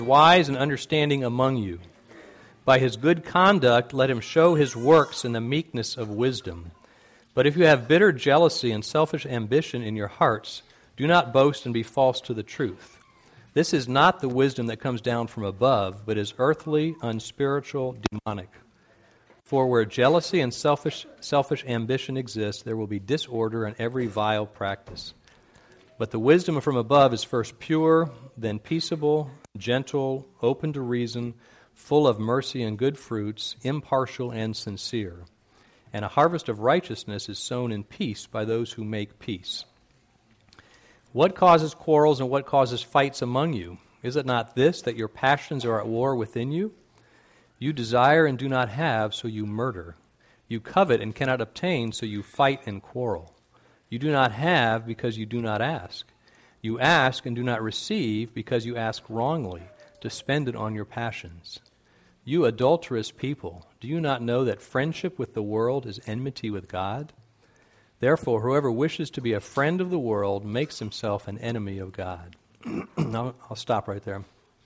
wise and understanding among you. By his good conduct let him show his works in the meekness of wisdom. But if you have bitter jealousy and selfish ambition in your hearts, do not boast and be false to the truth. This is not the wisdom that comes down from above, but is earthly, unspiritual, demonic. For where jealousy and selfish ambition exist, there will be disorder and every vile practice. But the wisdom from above is first pure, then peaceable, gentle, open to reason, full of mercy and good fruits, impartial and sincere. And a harvest of righteousness is sown in peace by those who make peace. What causes quarrels and what causes fights among you? Is it not this, that your passions are at war within you? You desire and do not have, so you murder. You covet and cannot obtain, so you fight and quarrel. You do not have because you do not ask. You ask and do not receive because you ask wrongly, to spend it on your passions. You adulterous people, do you not know that friendship with the world is enmity with God? Therefore, whoever wishes to be a friend of the world makes himself an enemy of God. I'll stop right there.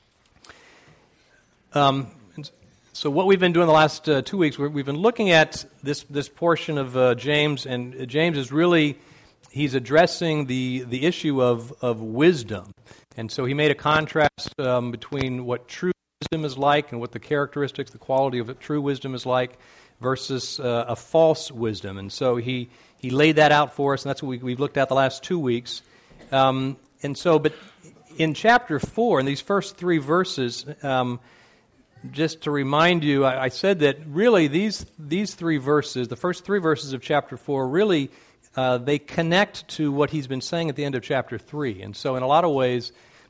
So what we've been doing the last 2 weeks, we've been looking at this portion of James, and James is really, he's addressing the issue of wisdom. And so he made a contrast between what true wisdom is like and what the characteristics, the quality of true wisdom is like versus a false wisdom. And so he laid that out for us, and that's what we've looked at the last 2 weeks. But in chapter 4, in these first 3 verses, just to remind you, I said that really these 3 verses, the first 3 verses of chapter 4, really they connect to what he's been saying at the end of chapter 3. And so in a lot of ways,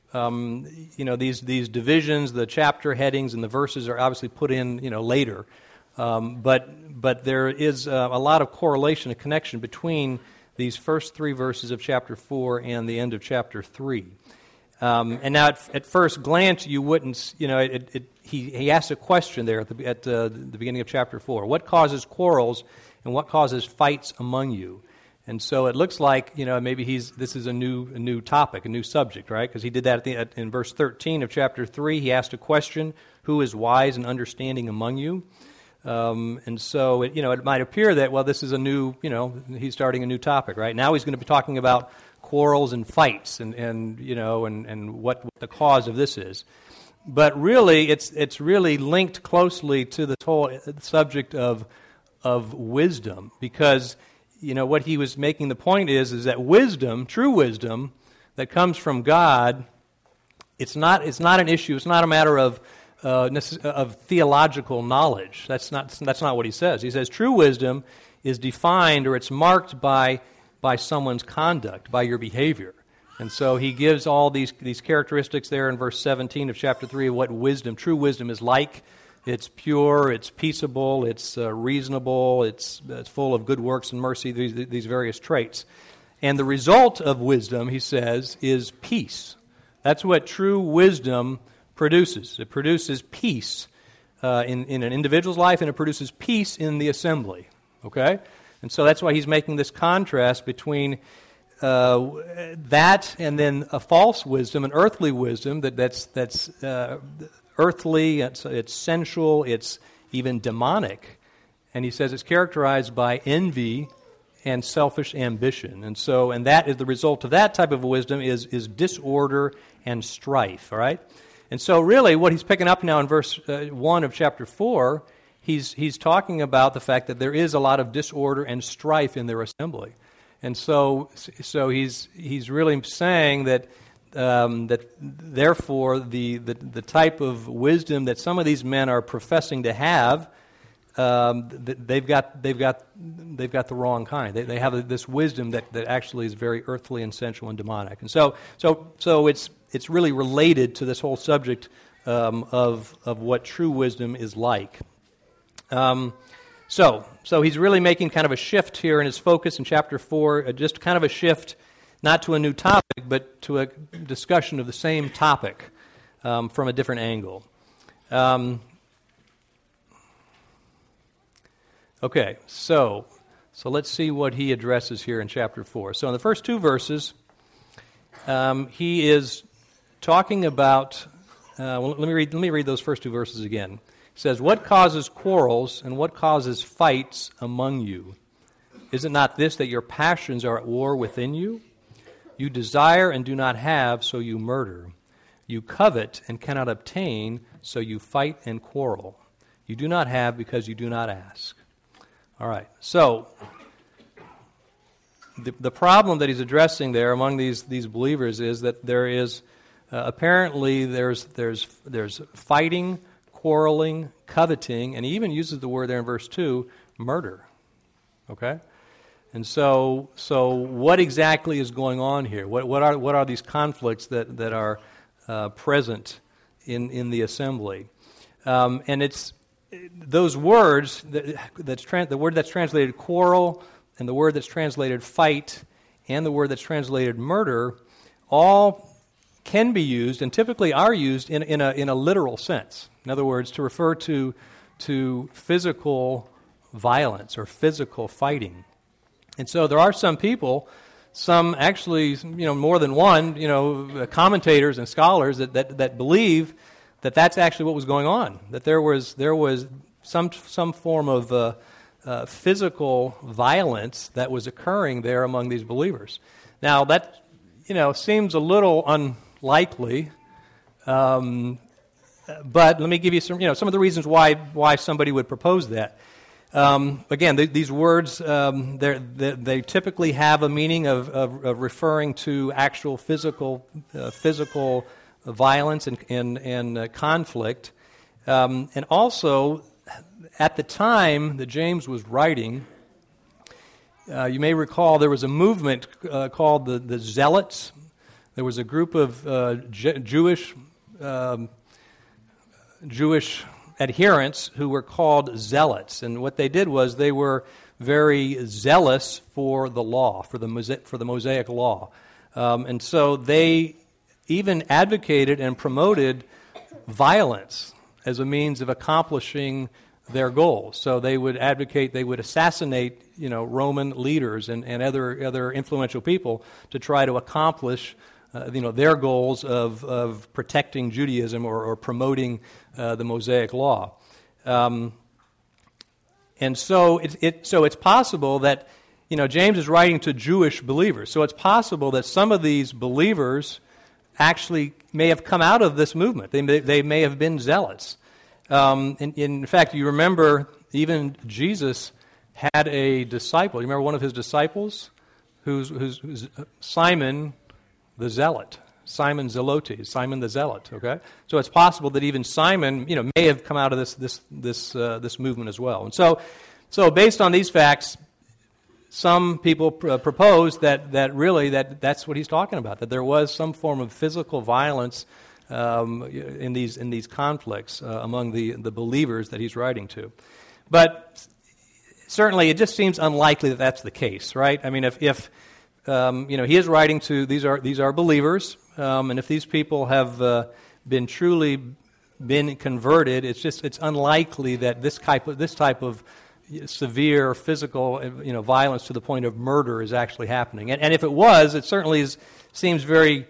these divisions, the chapter headings, and the verses are obviously put in later. But there is a lot of correlation, a connection between these first 3 verses of chapter 4 and the end of chapter 3. And now, at first glance, you wouldn't, he asks a question there at the beginning of chapter 4. What causes quarrels and what causes fights among you? And so it looks like, maybe this is a new topic, a new subject, right? Because he did that in verse 13 of chapter 3. He asked a question, who is wise and understanding among you? And so, it might appear that, this is a new, he's starting a new topic, right? Now he's going to be talking about quarrels and fights and what the cause of this is. But really, it's really linked closely to the whole subject of wisdom, because what he was making the point is that wisdom, true wisdom that comes from God, it's not an issue. It's not a matter of theological knowledge. That's not what he says. He says true wisdom is defined, or it's marked by someone's conduct, by your behavior. And so he gives all these characteristics there in verse 17 of chapter 3 of what true wisdom is like. It's pure, it's peaceable, it's reasonable, it's full of good works and mercy, these various traits. And the result of wisdom, he says, is peace. That's what true wisdom produces. It produces peace in an individual's life, and it produces peace in the assembly. Okay? And so that's why he's making this contrast between that and then a false wisdom, an earthly wisdom that's earthly, it's sensual, it's even demonic. And he says it's characterized by envy and selfish ambition. And that is the result of that type of wisdom is disorder and strife, all right? And so really what he's picking up now in verse 1 of chapter 4, he's talking about the fact that there is a lot of disorder and strife in their assembly. And so he's really saying that therefore the type of wisdom that some of these men are professing to have, they've got the wrong kind. They have this wisdom that actually is very earthly and sensual and demonic. And so it's really related to this whole subject of what true wisdom is like. So he's really making kind of a shift here in his focus in chapter 4, just kind of a shift, not to a new topic, but to a discussion of the same topic from a different angle. Okay, so let's see what he addresses here in chapter 4. So in the first 2 verses, he is talking about let me read those first two verses again. It says, "What causes quarrels and what causes fights among you? Is it not this, that your passions are at war within you? You desire and do not have, so you murder. You covet and cannot obtain, so you fight and quarrel. You do not have because you do not ask." All right, so the problem that he's addressing there among these believers is that there is apparently there's fighting, quarreling, coveting, and he even uses the word there in verse 2, murder. Okay? And so what exactly is going on here? What are these conflicts that are present in the assembly? And it's those words the word that's translated quarrel, and the word that's translated fight, and the word that's translated murder, all can be used and typically are used in a literal sense. In other words, to refer to physical violence or physical fighting. And so there are some people, some actually, more than one, commentators and scholars that believe that that's actually what was going on. That there was some form of physical violence that was occurring there among these believers. Now that seems a little unlikely, but let me give you some of the reasons why somebody would propose that. Again, these words, they typically have a meaning of referring to actual physical violence and conflict. And also, at the time that James was writing, you may recall there was a movement called the Zealots. There was a group of Jewish adherents who were called zealots, and what they did was they were very zealous for the law, for the Mosaic law, and so they even advocated and promoted violence as a means of accomplishing their goals. So they would assassinate, Roman leaders and other influential people to try to accomplish their goals of protecting Judaism or promoting the Mosaic law, and so it's possible that James is writing to Jewish believers. So it's possible that some of these believers actually may have come out of this movement. They may have been zealots. In fact, you remember even Jesus had a disciple. You remember one of his disciples, who's Simon the Zealot, Simon Zelotes, Simon the Zealot. Okay, so it's possible that even Simon, may have come out of this movement as well. And so based on these facts, some people propose that really that's what he's talking about. That there was some form of physical violence in these conflicts among the believers that he's writing to, but certainly it just seems unlikely that that's the case, right? I mean, if he is writing to these are believers, and if these people have been truly converted, it's unlikely that this type of severe physical violence to the point of murder is actually happening. And if it was, it certainly seems very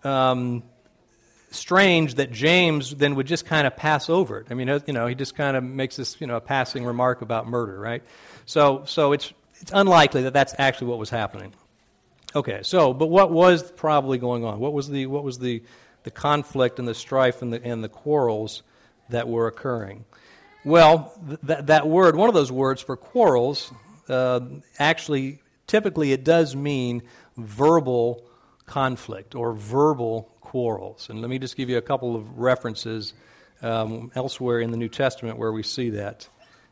strange that James then would just kind of pass over it. I mean, he just kind of makes this a passing remark about murder, right? So it's unlikely that that's actually what was happening. Okay, but what was probably going on? What was the conflict and the strife and the quarrels that were occurring? Well, that word, one of those words for quarrels, actually, typically it does mean verbal conflict or verbal quarrels. And let me just give you a couple of references elsewhere in the New Testament where we see that.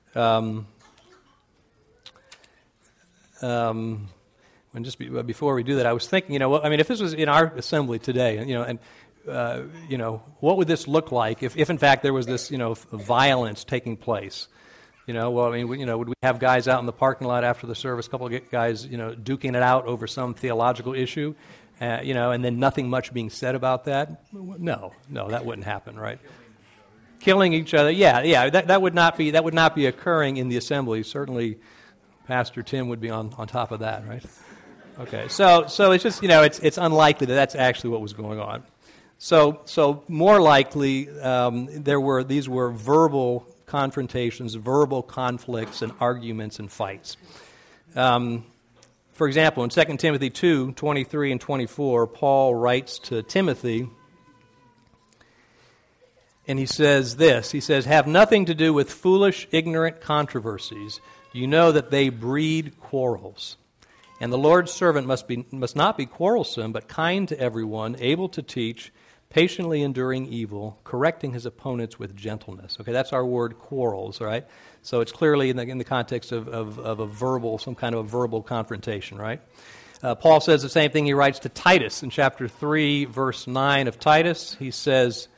And just before we do that, I was thinking, if this was in our assembly today, what would this look like if in fact there was this, violence taking place? Would we have guys out in the parking lot after the service, a couple of guys, duking it out over some theological issue, and then nothing much being said about that? No, that wouldn't happen, right? Killing each other, yeah, that would not be occurring in the assembly. Certainly, Pastor Tim would be on top of that, right? Okay, so it's just it's unlikely that that's actually what was going on. So more likely, these were verbal confrontations, verbal conflicts, and arguments and fights. For example, in 2 Timothy 2:23 and 24, Paul writes to Timothy, and he says this. He says, "Have nothing to do with foolish, ignorant controversies. You know that they breed quarrels. And the Lord's servant must not be quarrelsome, but kind to everyone, able to teach, patiently enduring evil, correcting his opponents with gentleness." Okay, that's our word, quarrels, right? So it's clearly in the context of a verbal, some kind of a verbal confrontation, right? Paul says the same thing. He writes to Titus in chapter 3, verse 9 of Titus. He says,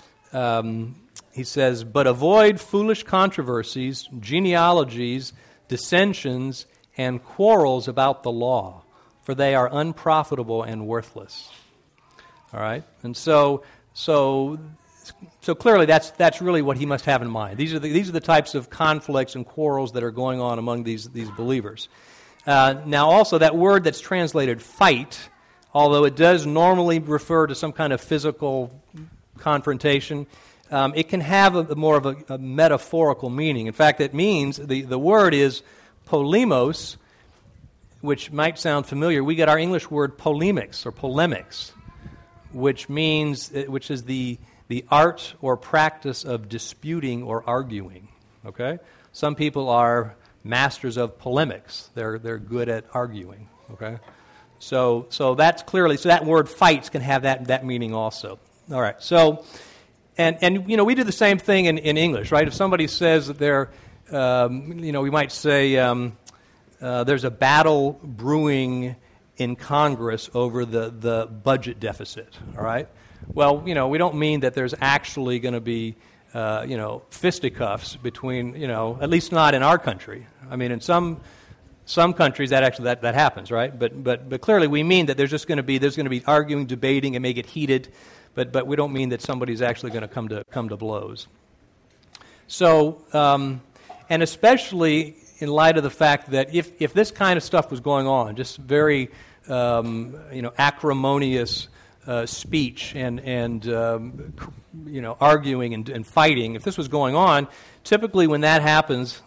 "But avoid foolish controversies, genealogies, dissensions, and quarrels about the law, for they are unprofitable and worthless." All right, and so clearly that's really what he must have in mind. These are the types of conflicts and quarrels that are going on among these believers. Now, also that word that's translated "fight," although it does normally refer to some kind of physical confrontation, it can have more of a metaphorical meaning. In fact, it means the word is polemos, which might sound familiar. We get our English word polemics or polemics, which is the art or practice of disputing or arguing. Okay, some people are masters of polemics. They're good at arguing. Okay, so that's clearly, so that word "fights" can have that meaning also. All right, so and we do the same thing in English, right? If somebody says that they're we might say there's a battle brewing in Congress over the budget deficit, all right? Well, we don't mean that there's actually going to be, fisticuffs between, at least not in our country. I mean, in some countries that happens, right? But clearly we mean that there's going to be arguing, debating, it may get heated, but we don't mean that somebody's actually going to come to blows. So, and especially in light of the fact that if this kind of stuff was going on, just very acrimonious speech and arguing and fighting, if this was going on, typically when that happens,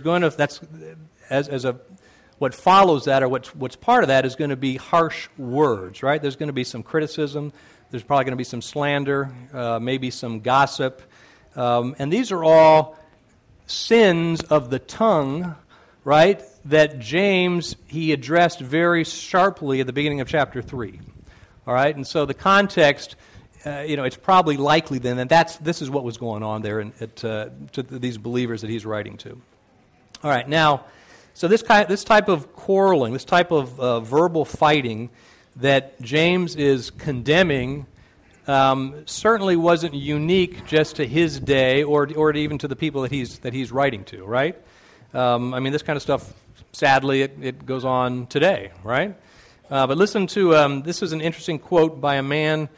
what follows that, or what's part of that, is going to be harsh words, right? There's going to be some criticism. There's probably going to be some slander, maybe some gossip, and these are all sins of the tongue, right, that James, he addressed very sharply at the beginning of chapter 3. All right, and so the context, it's probably likely then that this is what was going on there to these believers that he's writing to. All right, now, so this type of quarreling, this type of verbal fighting that James is condemning certainly wasn't unique just to his day or even to the people that he's writing to, right? This kind of stuff, sadly, it goes on today, right? But listen to, this is an interesting quote by a man,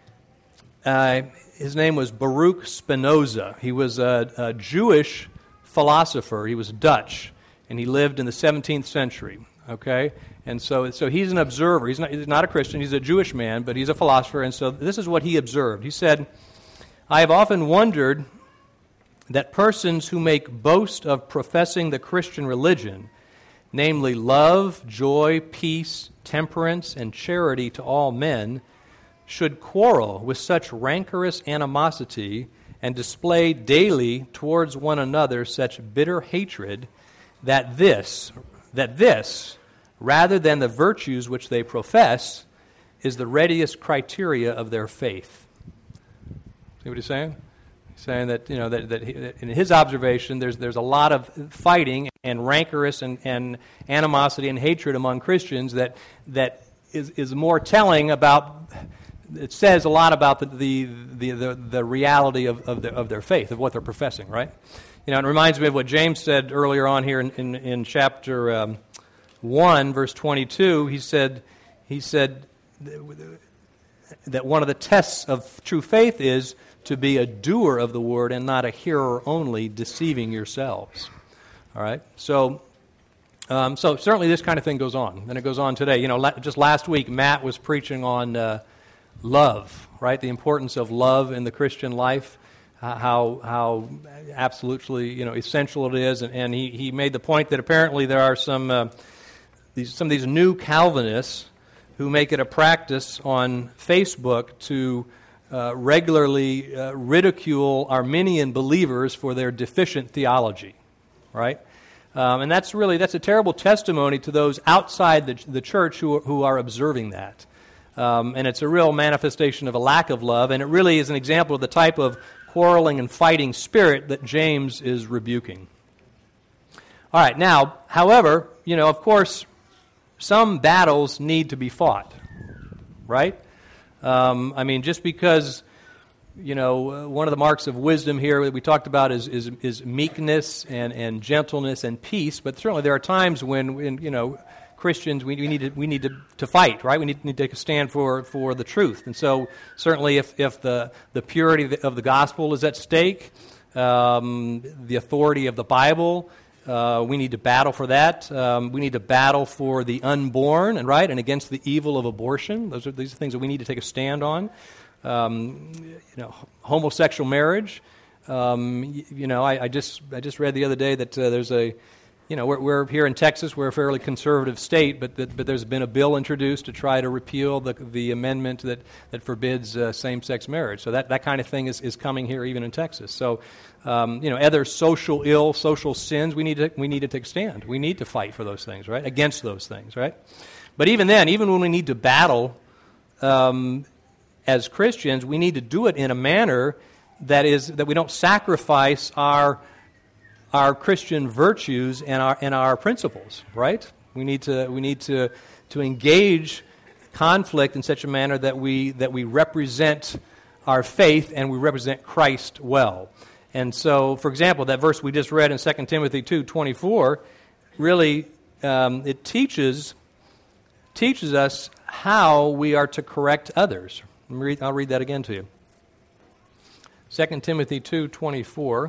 his name was Baruch Spinoza. He was a Jewish philosopher. He was Dutch, and he lived in the 17th century, okay? And so he's an observer. He's not a Christian. He's a Jewish man, but he's a philosopher, and so this is what he observed. He said, "I have often wondered that persons who make boast of professing the Christian religion, namely love, joy, peace, temperance, and charity to all men, should quarrel with such rancorous animosity and display daily towards one another such bitter hatred that this, rather than the virtues which they profess, is the readiest criteria of their faith." See what he's saying? He's saying that that in his observation, there's a lot of fighting and rancorous and animosity and hatred among Christians that is more telling about. It says a lot about the reality of their faith, of what they're professing, right? It reminds me of what James said earlier on here in chapter 1, verse 22. He said that one of the tests of true faith is to be a doer of the word and not a hearer only, deceiving yourselves. All right? So certainly this kind of thing goes on, and it goes on today. Just last week, Matt was preaching on love, right? The importance of love in the Christian life, how absolutely essential it is, and he made the point that apparently there are some of these new Calvinists who make it a practice on Facebook to regularly ridicule Arminian believers for their deficient theology, right? And that's a terrible testimony to those outside the church who are observing that. And it's a real manifestation of a lack of love, and it really is an example of the type of quarreling and fighting spirit that James is rebuking. All right, now, however, of course, some battles need to be fought, right? Just because, one of the marks of wisdom here that we talked about is meekness and gentleness and peace, but certainly there are times when Christians, we need to fight, right? We need to take a stand for the truth. And so certainly if the purity of the gospel is at stake, the authority of the Bible, we need to battle for that. We need to battle for the unborn, and against the evil of abortion. These are things that we need to take a stand on. Homosexual marriage. I just read the other day that there's we're here in Texas. We're a fairly conservative state, but there's been a bill introduced to try to repeal the amendment that forbids same-sex marriage. So that kind of thing is coming here even in Texas. So other social sins, we need to take a stand. We need to fight for those things, right? Against those things, right? But even then, even when we need to battle as Christians, we need to do it in a manner that we don't sacrifice our Christian virtues and our principles, right? We need to engage conflict in such a manner that we represent our faith and we represent Christ well. And so, for example, that verse we just read in 2 Timothy 2:24, really it teaches us how we are to correct others. I'll read that again to you. 2 Timothy 2:24.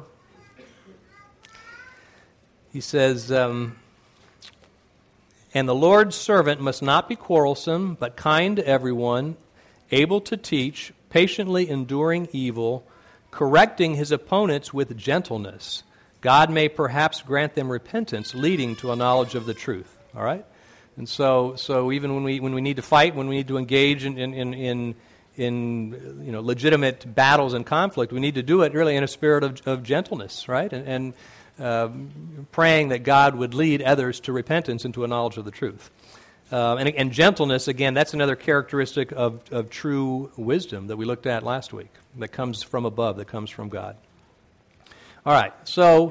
He says, and the Lord's servant must not be quarrelsome, but kind to everyone, able to teach, patiently enduring evil, correcting his opponents with gentleness. God may perhaps grant them repentance, leading to a knowledge of the truth. All right? And so even when we need to fight, when we need to engage in legitimate battles and conflict, we need to do it really in a spirit of gentleness, right? And praying that God would lead others to repentance and to a knowledge of the truth. And gentleness, again, that's another characteristic of true wisdom that we looked at last week, that comes from above, that comes from God. All right, so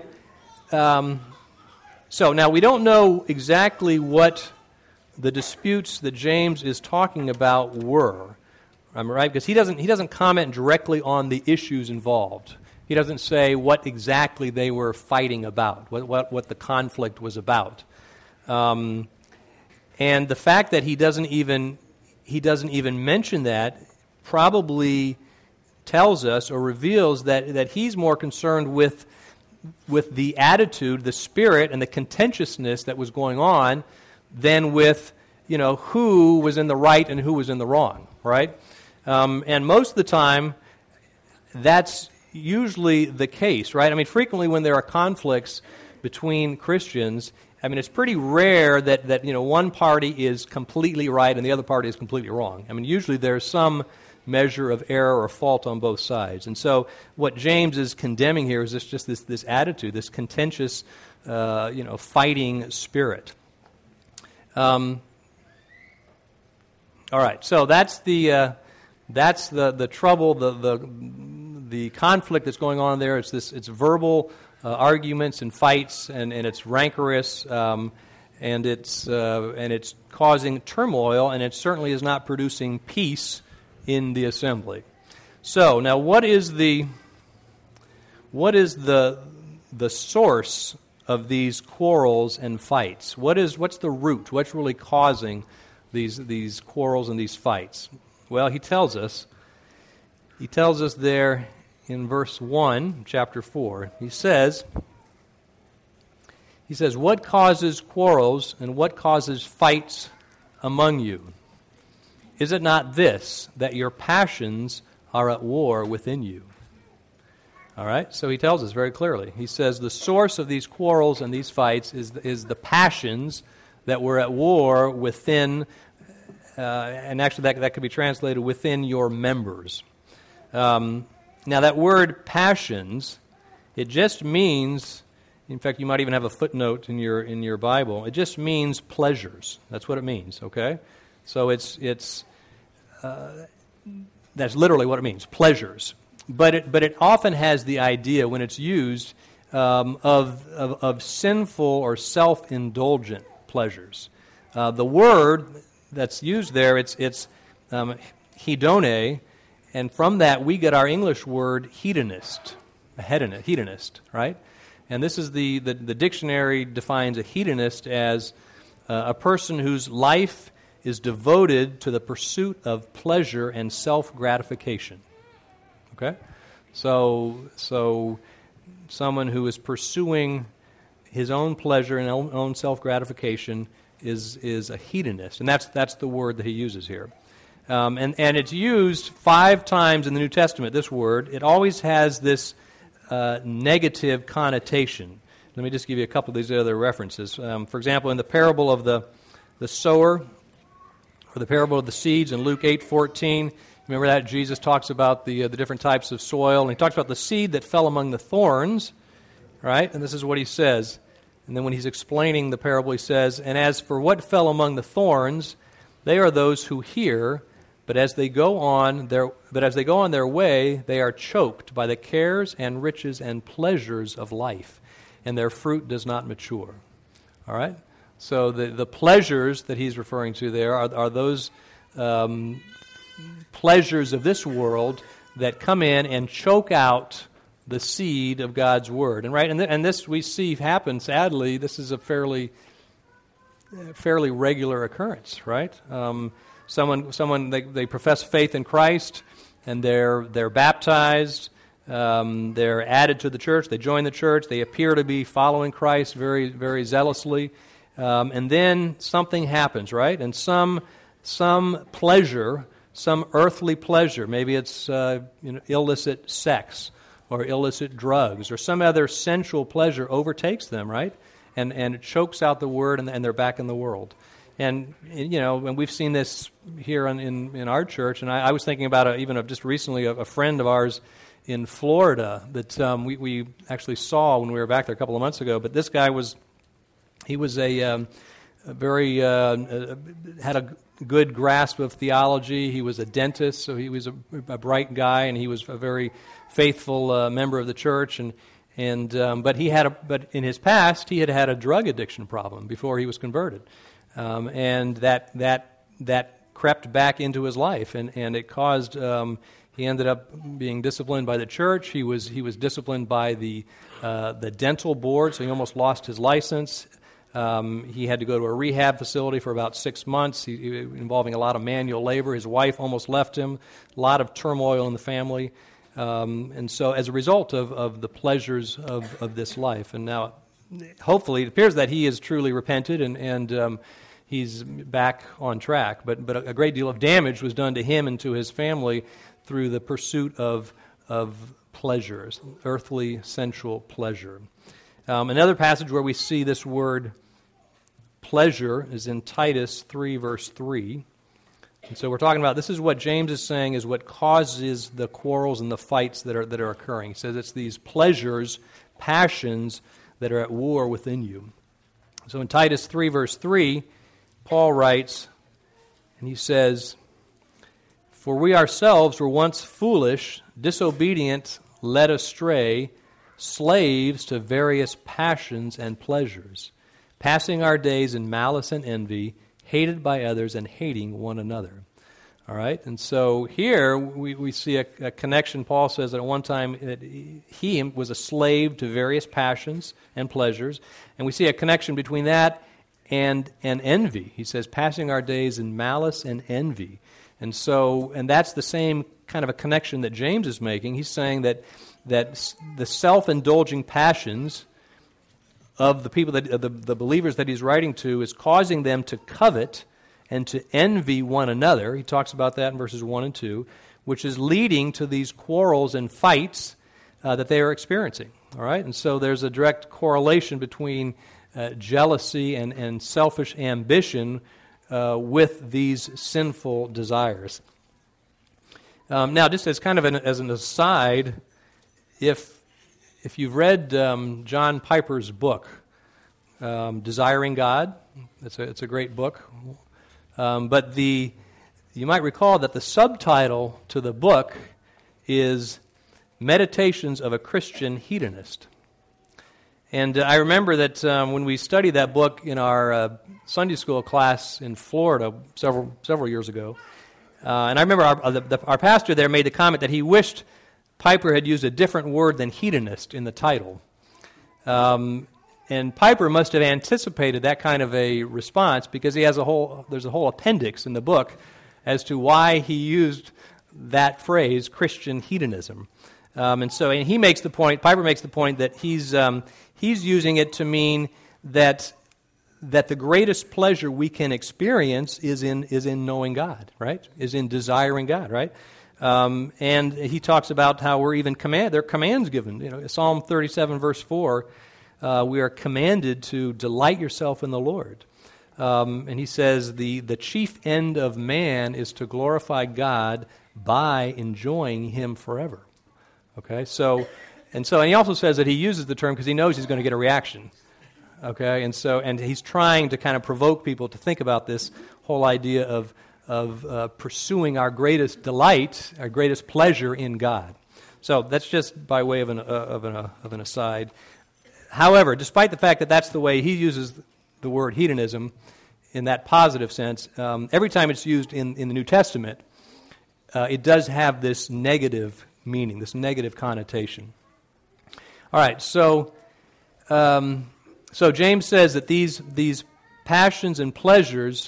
now we don't know exactly what the disputes that James is talking about were, right? Because he doesn't comment directly on the issues involved. He doesn't say what exactly they were fighting about, what the conflict was about. And the fact that he doesn't even mention that probably tells us or reveals that he's more concerned with the attitude, the spirit, and the contentiousness that was going on than with who was in the right and who was in the wrong, right? And most of the time, that's usually the case, right? Frequently when there are conflicts between Christians, it's pretty rare that one party is completely right and the other party is completely wrong. Usually there's some measure of error or fault on both sides. And so what James is condemning here is just this attitude, this contentious, fighting spirit. All right, so that's the trouble, the conflict that's going on there. It's verbal arguments and fights, and it's rancorous, and it's causing turmoil, and it certainly is not producing peace in the assembly. So now, what is the source of these quarrels and fights? What's the root? What's really causing these quarrels and these fights? Well, he tells us there in verse 1, chapter 4. He says, what causes quarrels and what causes fights among you? Is it not this, that your passions are at war within you? All right, so he tells us very clearly. He says the source of these quarrels and these fights is the passions that were at war within, and actually that could be translated within your members. Now that word passions, it just means, in fact you might even have a footnote in your Bible, it just means pleasures. That's what it means, okay? So it's that's literally what it means, pleasures. But it often has the idea, when it's used, of sinful or self-indulgent pleasures. The word that's used there, it's hedone, and from that we get our English word hedonist, hedonist, right? And this is the dictionary defines a hedonist as a person whose life is devoted to the pursuit of pleasure and self-gratification. Okay? So someone who is pursuing his own pleasure and own self-gratification is a hedonist. And that's the word that he uses here. And it's used 5 times in the New Testament, this word. It always has this negative connotation. Let me just give you a couple of these other references. For example, in the parable of the sower, or the parable of the seeds in Luke 8:14, remember that? Jesus talks about the different types of soil, and he talks about the seed that fell among the thorns, right? And this is what he says. And then when he's explaining the parable, he says, "And as for what fell among the thorns, they are those who hear, but as they go on their way, they are choked by the cares and riches and pleasures of life, and their fruit does not mature." All right? So the pleasures that he's referring to there are those pleasures of this world that come in and choke out the seed of God's Word. And right, and this we see happen, sadly. This is a fairly regular occurrence, right? Someone they profess faith in Christ, and they're baptized, they're added to the church, they join the church, they appear to be following Christ very, very zealously, and then something happens, right? And some pleasure, some earthly pleasure, maybe it's illicit sex or illicit drugs or some other sensual pleasure overtakes them, right? And it chokes out the Word, and they're back in the world. And and we've seen this here in our church. And I was thinking about just recently a friend of ours in Florida that we actually saw when we were back there a couple of months ago. But this guy was a very had a good grasp of theology. He was a dentist, so he was a bright guy, and he was a very faithful member of the church. But in his past he had a drug addiction problem before he was converted. And that crept back into his life, and it caused. He ended up being disciplined by the church. He was disciplined by the dental board, so he almost lost his license. He had to go to a rehab facility for about 6 months, involving a lot of manual labor. His wife almost left him. A lot of turmoil in the family, and so as a result of the pleasures of this life, and now hopefully it appears that he is truly repented and he's back on track. But a great deal of damage was done to him and to his family through the pursuit of pleasures, earthly, sensual pleasure. Another passage where we see this word pleasure is in Titus 3, verse 3. And so we're talking about, this is what James is saying is what causes the quarrels and the fights that are occurring. He says it's these pleasures, passions that are at war within you. So in Titus 3, verse 3, Paul writes, and he says, "For we ourselves were once foolish, disobedient, led astray, slaves to various passions and pleasures, passing our days in malice and envy, hated by others and hating one another." All right, and so here we see a connection. Paul says that at one time that he was a slave to various passions and pleasures, and we see a connection between that and envy. He says, passing our days in malice and envy. And that's the same kind of a connection that James is making. He's saying that the self-indulging passions of the people, the believers that he's writing to, is causing them to covet and to envy one another. He talks about that in verses 1 and 2, which is leading to these quarrels and fights that they are experiencing. All right? And so there's a direct correlation between jealousy and selfish ambition with these sinful desires. Now, just as kind of as an aside, if you've read John Piper's book, Desiring God, it's a great book. But you might recall that the subtitle to the book is Meditations of a Christian Hedonist. And I remember that when we studied that book in our Sunday school class in Florida several years ago, and I remember our pastor there made the comment that he wished Piper had used a different word than hedonist in the title. And Piper must have anticipated that kind of a response because there's a whole appendix in the book as to why he used that phrase, Christian hedonism. And he makes the point, Piper makes the point that he's using it to mean that the greatest pleasure we can experience is in knowing God, right? Is in desiring God, right? And he talks about how we're even there are commands given. Psalm 37 verse 4, we are commanded to delight yourself in the Lord. And he says the chief end of man is to glorify God by enjoying Him forever. Okay, and he also says that he uses the term because he knows he's going to get a reaction. Okay, and he's trying to kind of provoke people to think about this whole idea of pursuing our greatest delight, our greatest pleasure in God. So that's just by way of an aside. However, despite the fact that that's the way he uses the word hedonism in that positive sense, every time it's used in the New Testament, it does have this negative meaning, this negative connotation. All right, so James says that these passions and pleasures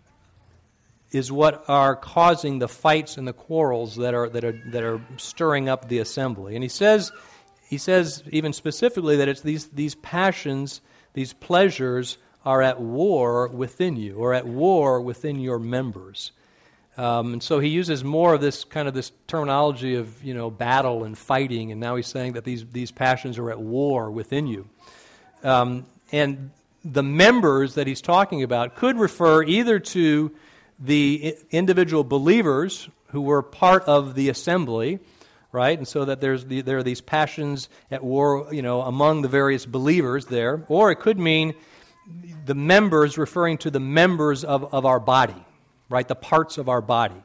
is what are causing the fights and the quarrels that are stirring up the assembly. And he says even specifically that it's these passions, these pleasures are at war within you, or at war within your members. And so he uses more of this terminology of battle and fighting, and now he's saying that these passions are at war within you. And the members that he's talking about could refer either to the individual believers who were part of the assembly, right? And so that there are these passions at war, among the various believers there, or it could mean the members referring to the members of our body, right? The parts of our body.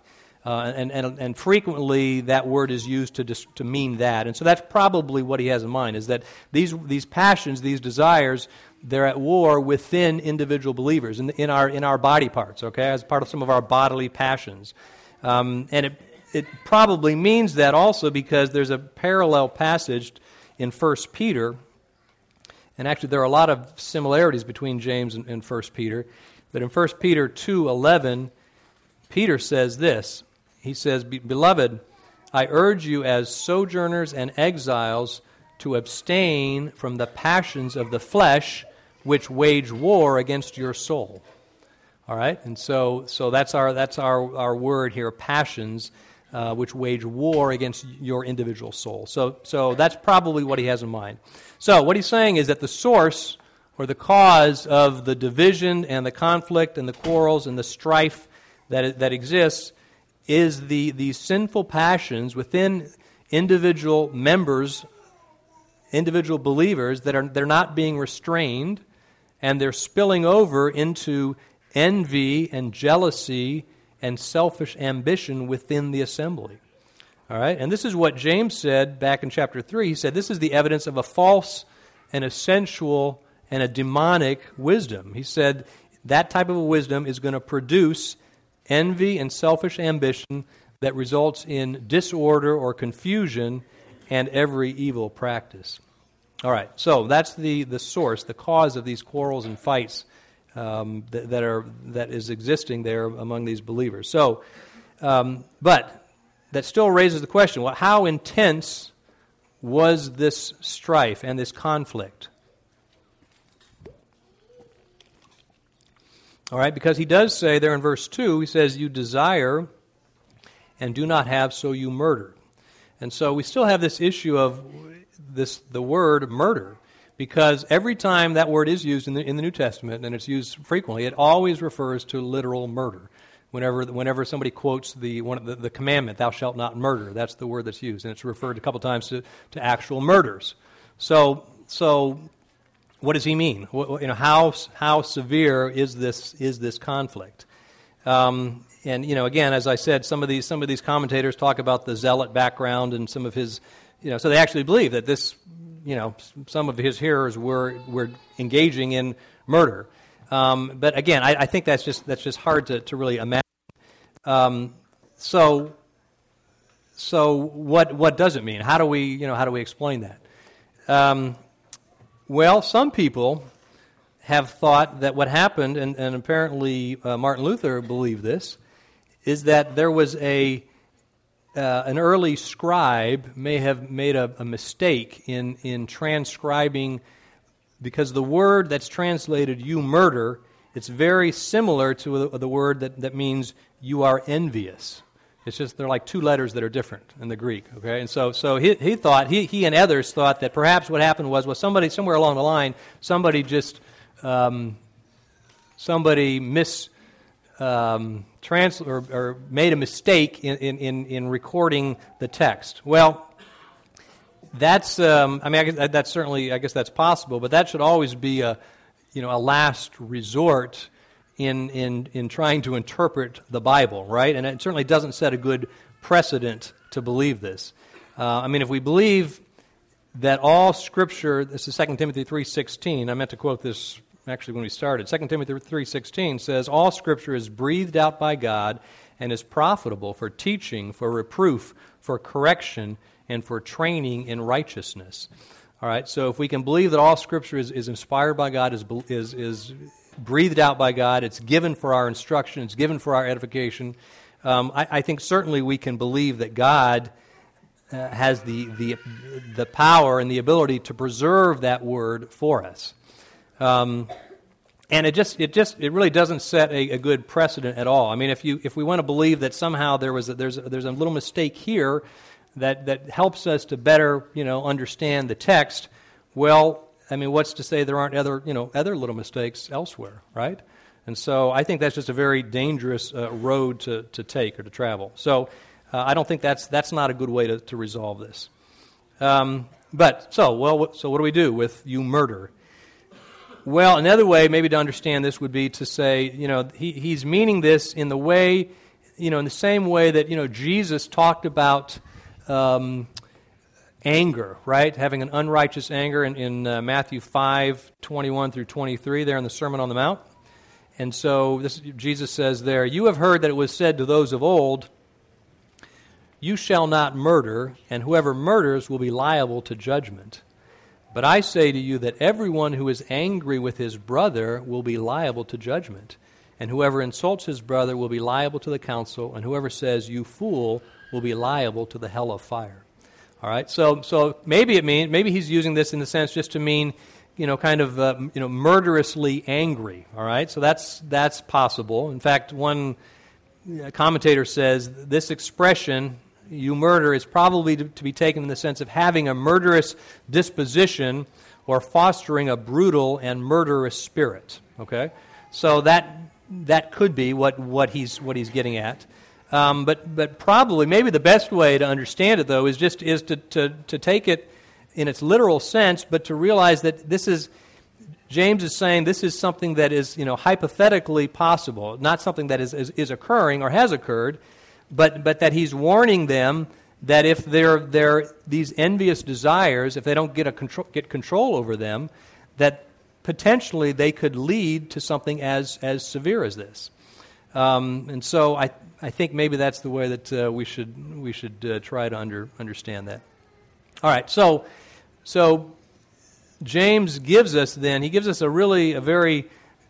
And frequently that word is used to mean that. And so that's probably what he has in mind, is that these passions, these desires, they're at war within individual believers in our body parts, okay, as part of some of our bodily passions. And it probably means that also because there's a parallel passage in 1 Peter, and actually there are a lot of similarities between James and 1 Peter, but in 1 Peter 2:11, Peter says this. He says, "Beloved, I urge you as sojourners and exiles to abstain from the passions of the flesh which wage war against your soul." All right? And so that's our word here, passions, which wage war against your individual soul. So that's probably what he has in mind. So what he's saying is that the source or the cause of the division and the conflict and the quarrels and the strife that exists is these sinful passions within individual members, individual believers they're not being restrained, and they're spilling over into envy and jealousy and selfish ambition within the assembly. All right? And this is what James said back in chapter 3. He said this is the evidence of a false and a sensual and a demonic wisdom. He said that type of a wisdom is going to produce envy and selfish ambition that results in disorder or confusion and every evil practice. All right, so that's the source, the cause of these quarrels and fights that is existing there among these believers. So, but that still raises the question: well, how intense was this strife and this conflict? All right, because he does say there in verse 2, he says, you desire and do not have, so you murder. And so we still have this issue of the word murder, because every time that word is used in the New Testament, and it's used frequently, it always refers to literal murder. Whenever somebody quotes the commandment, thou shalt not murder, that's the word that's used, and it's referred a couple times to actual murders. So what does he mean? How severe is this conflict? And again, as I said, some of these commentators talk about the zealot background and some of his, so they actually believe that this, some of his hearers were engaging in murder. But again, I think that's just hard to really imagine. So what does it mean? How do we explain that? Well, some people have thought that what happened, and apparently Martin Luther believed this, is that there was an early scribe may have made a mistake in transcribing, because the word that's translated "you murder," it's very similar to the word that means "you are envious." It's just they're like two letters that are different in the Greek. Okay, and so he thought he and others thought that perhaps what happened was somebody somewhere along the line somebody just or made a mistake in recording the text. Well, that's that's certainly, I guess that's possible, but that should always be a last resort in trying to interpret the Bible, right? And it certainly doesn't set a good precedent to believe this. If we believe that all Scripture, this is 2 Timothy 3:16, I meant to quote this actually when we started. 2 Timothy 3:16 says, all Scripture is breathed out by God and is profitable for teaching, for reproof, for correction, and for training in righteousness. All right, so if we can believe that all Scripture is inspired by God, is breathed out by God, it's given for our instruction, it's given for our edification, I think certainly we can believe that God has the power and the ability to preserve that word for us. And it really doesn't set a good precedent at all. If we want to believe that somehow there's a little mistake here that helps us to better understand the text, well, what's to say there aren't other little mistakes elsewhere, right? And so I think that's just a very dangerous road to take or to travel. So I don't think that's not a good way to resolve this. So what do we do with you murder? Well, another way maybe to understand this would be to say, he's meaning this in the way, in the same way that, Jesus talked about anger, right? Having an unrighteous anger in Matthew 5:21 through 23, there in the Sermon on the Mount. And so Jesus says there, you have heard that it was said to those of old, you shall not murder, and whoever murders will be liable to judgment. But I say to you that everyone who is angry with his brother will be liable to judgment. And whoever insults his brother will be liable to the council, and whoever says, you fool, will be liable to the hell of fire. All right, so maybe he's using this in the sense just to mean, murderously angry. All right, so that's possible. In fact, one commentator says this expression, you murder, is probably to be taken in the sense of having a murderous disposition or fostering a brutal and murderous spirit. Okay, so that could be what he's getting at. But probably maybe the best way to understand it though is to take it in its literal sense, but to realize that James is saying this is something that is hypothetically possible, not something that is occurring or has occurred. But that he's warning them that if these envious desires, if they don't get control over them, that potentially they could lead to something as severe as this. And so I think maybe that's the way that we should try to understand that. All right, so James gives us a very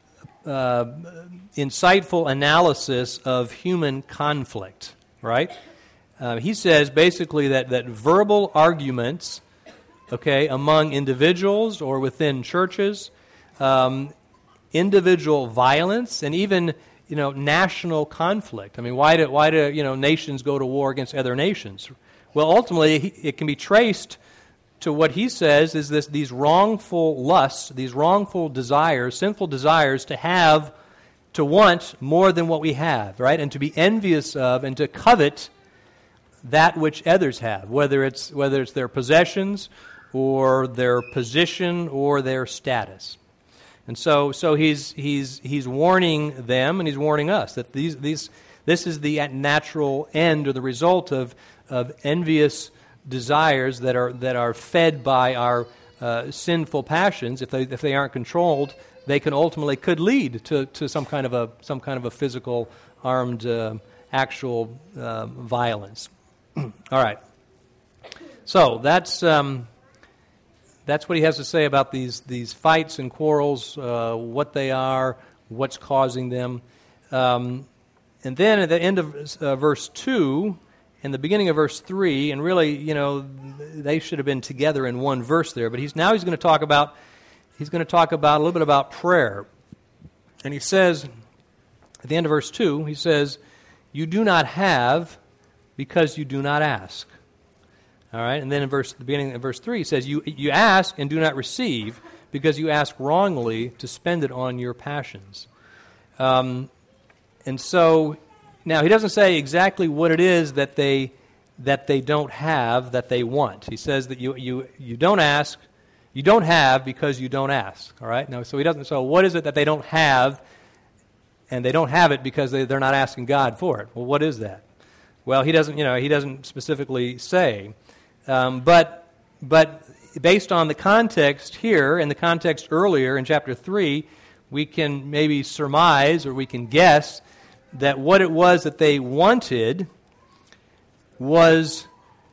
insightful analysis of human conflict, right? He says basically that verbal arguments, among individuals or within churches, individual violence and even national conflict. I mean, why do nations go to war against other nations? Well, ultimately, it can be traced to what he says is these wrongful lusts, these wrongful desires, sinful desires to want more than what we have, right? And to be envious of and to covet that which others have, whether it's their possessions or their position or their status. And so he's warning them and he's warning us that this is the natural end or the result of envious desires that are fed by our sinful passions. If they aren't controlled, they could lead to some kind of a physical armed actual violence. All right. So that's what he has to say about these fights and quarrels, what they are, what's causing them. And then at the end of verse 2 and the beginning of verse 3, and really, they should have been together in one verse there, but he's going to talk about a little bit about prayer. And he says, at the end of verse 2, he says, "You do not have because you do not ask." All right, and then in the beginning of verse 3, he says, you ask and do not receive because you ask wrongly to spend it on your passions. And so, now he doesn't say exactly what it is that they don't have that they want. He says that you don't ask, you don't have because you don't ask. All right, no, so he doesn't. So what is it that they don't have, and they don't have it because they're not asking God for it? Well, what is that? Well, he doesn't specifically say. But based on the context here and the context earlier in chapter 3, we can maybe surmise or we can guess that what it was that they wanted was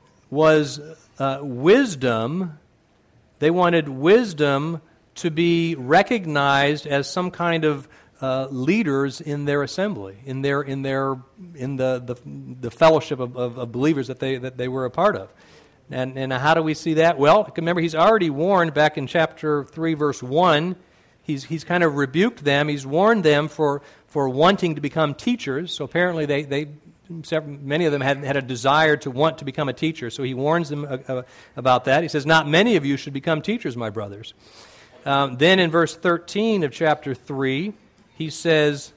wisdom. They wanted wisdom to be recognized as some kind of leaders in their assembly, in the fellowship of believers that they were a part of. And how do we see that? Well, remember, he's already warned back in chapter 3, verse 1. He's kind of rebuked them. He's warned them for wanting to become teachers. So apparently many of them had a desire to want to become a teacher. So he warns them about that. He says, "Not many of you should become teachers, my brothers." Then in verse 13 of chapter 3, he says,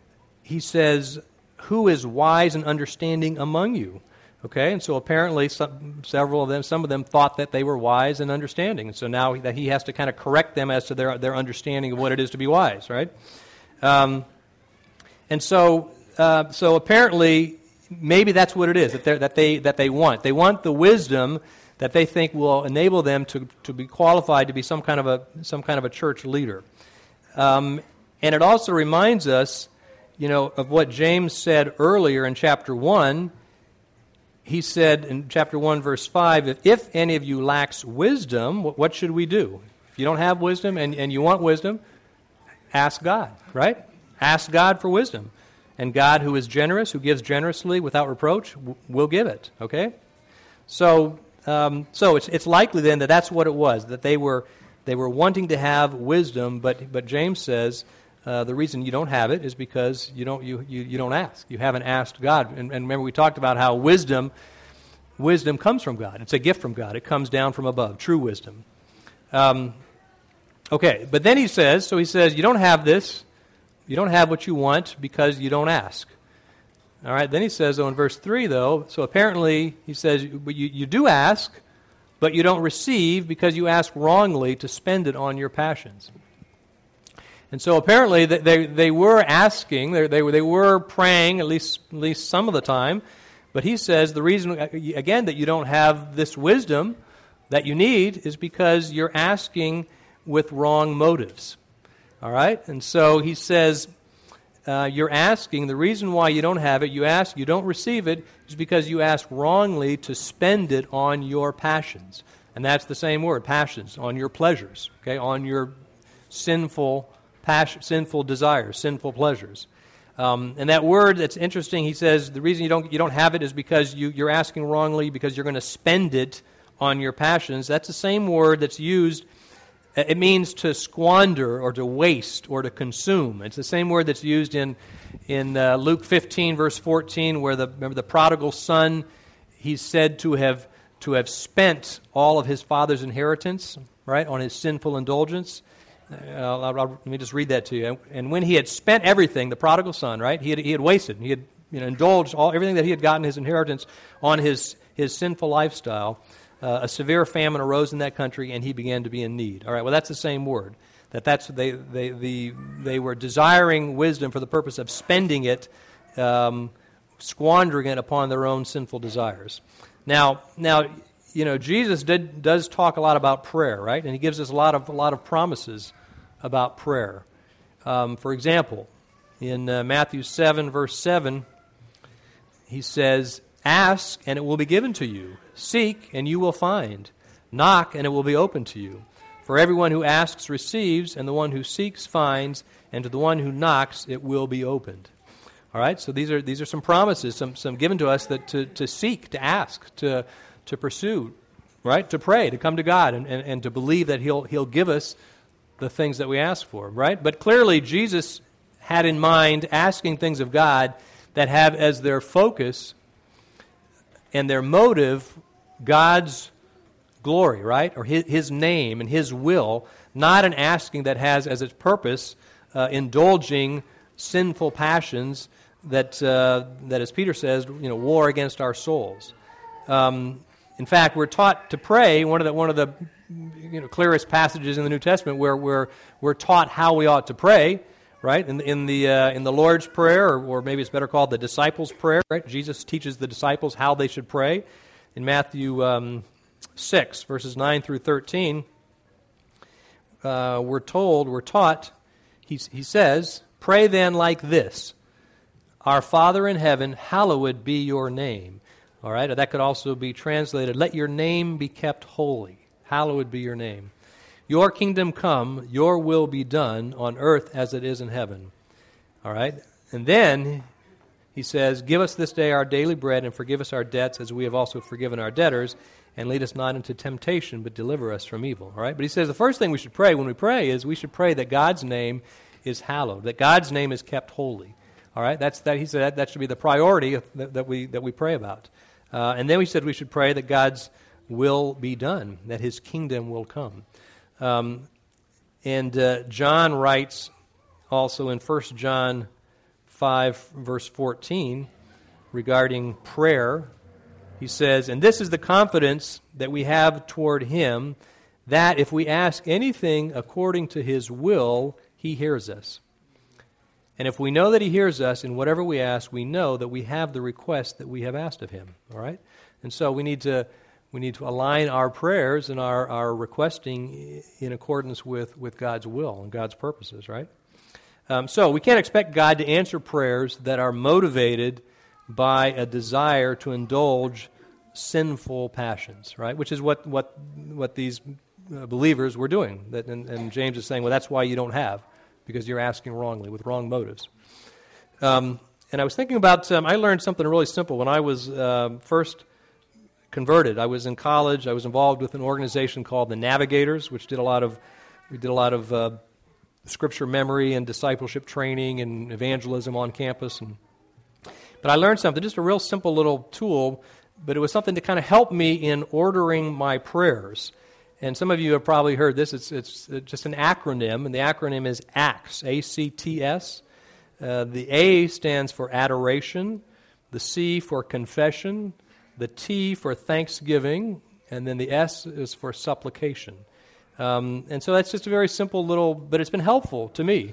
"Who is wise and understanding among you?" Okay, and so apparently some of them thought that they were wise and understanding. And so now that he has to kind of correct them as to their understanding of what it is to be wise, right? And so apparently maybe that's what it is that they want. They want the wisdom that they think will enable them to be qualified to be some kind of a church leader. And it also reminds us, of what James said earlier in chapter 1. He said in chapter 1, verse 5, if any of you lacks wisdom, what should we do? If you don't have wisdom and you want wisdom, ask God, right? Ask God for wisdom. And God, who is generous, who gives generously without reproach, will give it, okay? So it's likely then that that's what it was, that they were wanting to have wisdom, but James says the reason you don't have it is because you don't ask. You haven't asked God. And remember, we talked about how wisdom comes from God. It's a gift from God. It comes down from above, true wisdom. Okay, but then he says, you don't have this, you don't have what you want because you don't ask. All right, then he says, in verse 3, though, so apparently he says, you do ask, but you don't receive because you ask wrongly to spend it on your passions. And so apparently they were asking, they were praying at least some of the time, but he says the reason, again, that you don't have this wisdom that you need is because you're asking with wrong motives. All right? And so he says you're asking, the reason why you don't have it, you don't receive it, is because you ask wrongly to spend it on your passions. And that's the same word, passions, on your pleasures, okay, on your sinful desires, sinful pleasures. And that word, that's interesting, he says the reason you don't have it is because you're asking wrongly because you're going to spend it on your passions. That's the same word that's used It means to squander or to waste or to consume. It's the same word that's used in Luke 15, verse 14, where remember the prodigal son, he's said to have spent all of his father's inheritance, right, on his sinful indulgence. Let me just read that to you. And when he had spent everything, the prodigal son, right, he had wasted. He had indulged everything that he had gotten his inheritance on his sinful lifestyle. A severe famine arose in that country, and he began to be in need. All right, well, that's the same word. They were desiring wisdom for the purpose of spending it, squandering it upon their own sinful desires. Now, Jesus does talk a lot about prayer, right? And he gives us a lot of promises about prayer. For example, in Matthew 7, verse 7, he says, "Ask, and it will be given to you. Seek, and you will find. Knock, and it will be opened to you. For everyone who asks receives, and the one who seeks finds, and to the one who knocks it will be opened." All right, so these are some promises, some given to us that to seek, to ask, to pursue, right? To pray, to come to God, and to believe that He'll give us the things that we ask for, right? But clearly, Jesus had in mind asking things of God that have as their focus and their motive God's glory, right? Or His name and His will, not an asking that has as its purpose indulging sinful passions that as Peter says, war against our souls. In fact, we're taught to pray. One of the clearest passages in the New Testament where we're taught how we ought to pray, right? In the Lord's Prayer, or maybe it's better called the Disciples' Prayer, right? Jesus teaches the disciples how they should pray. In Matthew 6, verses 9 through 13, we're taught, he says, "Pray then like this, Our Father in heaven, hallowed be your name." All right, that could also be translated, "Let your name be kept holy. Hallowed be your name. Your kingdom come, your will be done on earth as it is in heaven." All right, and then he says, "Give us this day our daily bread, and forgive us our debts as we have also forgiven our debtors, and lead us not into temptation, but deliver us from evil." All right, but he says the first thing we should pray when we pray is we should pray that God's name is hallowed, that God's name is kept holy. All right, he said that should be the priority that we pray about. And then we said we should pray that God's will be done, that His kingdom will come. And John writes also in 1 John 5, verse 14, regarding prayer, he says, "And this is the confidence that we have toward Him, that if we ask anything according to His will, He hears us. And if we know that He hears us in whatever we ask, we know that we have the request that we have asked of Him." All right? And so we need to align our prayers and our requesting in accordance with God's will and God's purposes, right? So we can't expect God to answer prayers that are motivated by a desire to indulge sinful passions, right? Which is what these believers were doing. And James is saying, well, that's why you don't have, because you're asking wrongly, with wrong motives. And I was thinking about, I learned something really simple when I was first converted. I was in college. I was involved with an organization called the Navigators, which did a lot of scripture memory and discipleship training and evangelism on campus. But I learned something, just a real simple little tool, but it was something to kind of help me in ordering my prayers. And some of you have probably heard this. It's just an acronym, and the acronym is ACTS, A-C-T-S. The A stands for adoration, the C for confession, the T for thanksgiving, and then the S is for supplication. And so that's just a very simple little, but it's been helpful to me